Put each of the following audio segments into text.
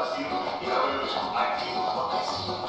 сил, и на выручку один магазин.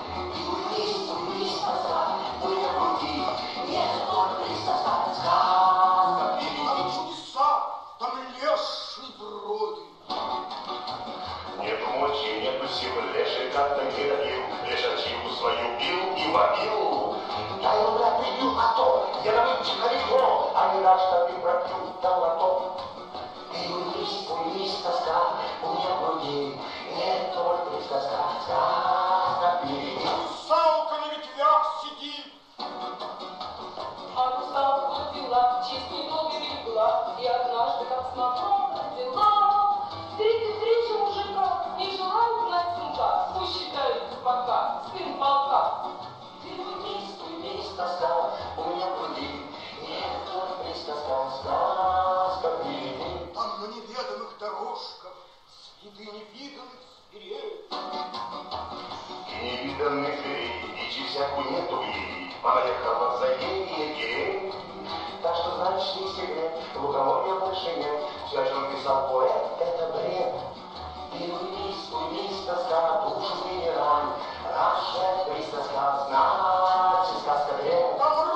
И тоска, у меня груди, нет только лишь тоска, сказка. Там чудеса, там леший бродит. Нету мочи, нету сил, леший как-то не добил, лешачью свою бил и вопил. Я его, брат, прибил, а то я добытчик далеко, а не рад, что ты пропил долото. И уймись, тоска, у меня в груди, нет только лишь тоска, сказка. Русалка на ветвях сидит. А русалка ходила, чистый долгий берегла, и однажды, как смотрела, родила 33 же мужика, не желают знать сумка, пусть считают пока, сын полка. Ты уймись, тоска, у меня в груди, нет только лишь тоска, сказка. Там на неведомых дорожках следы невиданных зверей. И невиданных зверей, дичи всякую нету ей, понаехала за ей. Так что, значит, не секрет, лукоморья больше нет, все, о чем писал поэт, это бред. И уймись, тоска, душу не рань, наша тоска, значит, сказка бред. Там